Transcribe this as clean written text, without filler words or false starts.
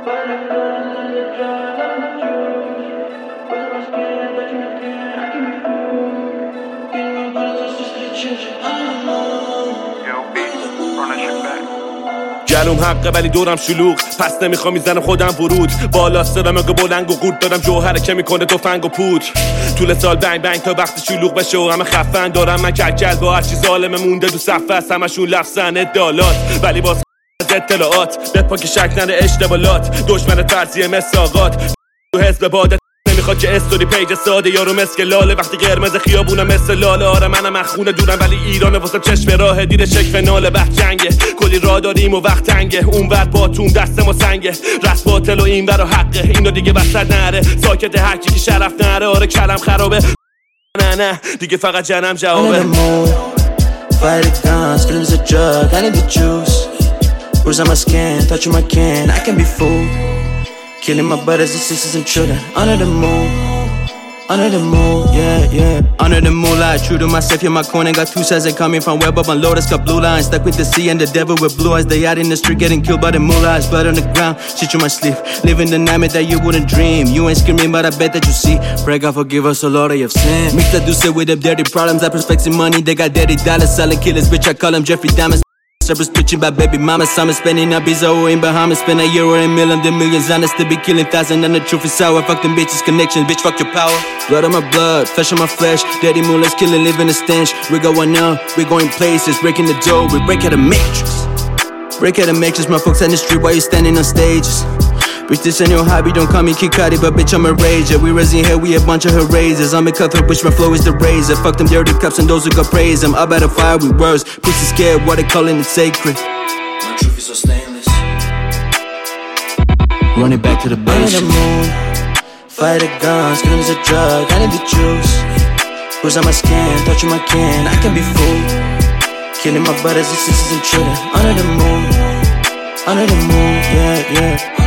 گلوم حقه ولی دورم شلوغ، پس نمیخوام میزنم خودم ورود. بالا صدام اگه بلنگ و قورت دادم جوهره که میکنه تفنگ و پود. طول سال بنگ بنگ تا وقتی شلوغ بشه و همه خفن دارم من کلکل با هرچی ظالمه مونده تو صفحه است. همشون لفظن ادالات ولی باز از اطلاعات بپا که شک نره اشتبالات. دشمن فرضیه مساقات تو حزب بادت نمیخواد که استوری پیج ساده یارو مسک لاله. وقتی قرمز خیابونم مثل لاله. آره منم مخونه دورم ولی ایرانه واسه چشم راه دید شک ناله. وقت جنگه کلی راه داریم و وقت تنگه. اون ور باتون دست ما سنگه رست باطل و این ور و حقه. اینو دیگه وسط نره ساکت هر کی که شرف نره. آره کلم خرابه نه دیگه فقط جنم جوابه. Fight the guns, feelings a drug, I need the juice. Bruise on my skin, touching my kin, I can be fooled. Killing my brothers and sisters and children. Under the moon, yeah. Under the moonlight, true to myself, you're my coin. Got two sides that coming from web up on lotus. Got blue lines, stuck with the sea and the devil with blue eyes. They out in the street getting killed by the moonlights. Blood on the ground, shit you might sleep. Living the nightmare that you wouldn't dream. You ain't screaming, but I bet that you see. Pray God forgive us all of your sin. Mix that do with them dirty problems. I prospecting money, they got dirty dollars. Selling killers, bitch, I call them Jeffrey Dahmer. Servers bitching by baby mama. Summer spending up Ibiza or in Bahamas. Spend a year or a million, the millions honest to be killing thousands. And the truth is sour. Fuck them bitches, connections, bitch, fuck your power. Blood on my blood, flesh on my flesh. Dirty moolahs killing, living a stench. We going up, we going places, breaking the door. We break out the matrix. Break out the matrix, my folks on the street while you standing on stages. Bitch, this ain't your hobby, don't call me Kid Cudi, but bitch, I'm a rager. We raising here, we a bunch of erasers. I'm a cutthroat, bitch, my flow is the razor. Fuck them dirty cops and those who got praise. I'm up at a fire with words. Pussy scared, what they calling it sacred. My truth is so stainless. Run it back to the base. Under the moon, fight the guns, feelings a drug, I need the juice. Bruise on my skin, touching my kin, I can be fooled. Killing my brothers and sisters and children. Under the moon, yeah.